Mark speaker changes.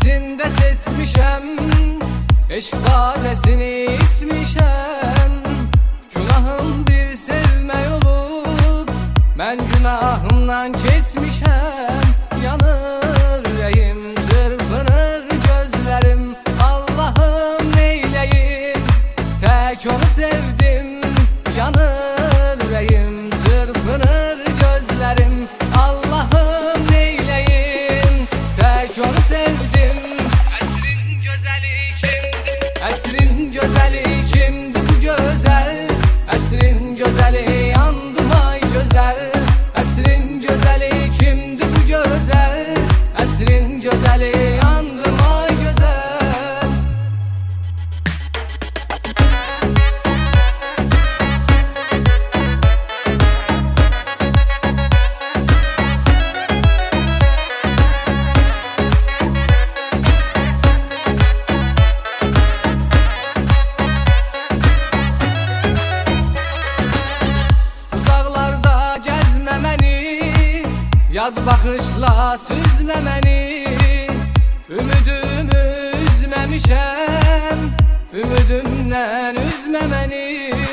Speaker 1: içinde seçmişem, eşk badesini içmişem. Günahım bir sevme olup, ben günahımdan geçmişem. Yanır yüreğim, çırpınır gözlerim, Allah'ım neyleyim, tek onu sevdim. Yanır yüreğim, çırpınır gözlerim, Allah'ım neyleyim, tek onu sevdim. Əsrin gözəli kimdi? Əsrin gözəli kimdi bu gözəl? Əsrin gözəli yandım ay gözəl. Əsrin gözəli kimdi bu gözəl? Əsrin gözəli yandım ay gözəl. Yad baxışla süzmə məni, ümidimi üzməmişəm, ümidimdən üzmə məni.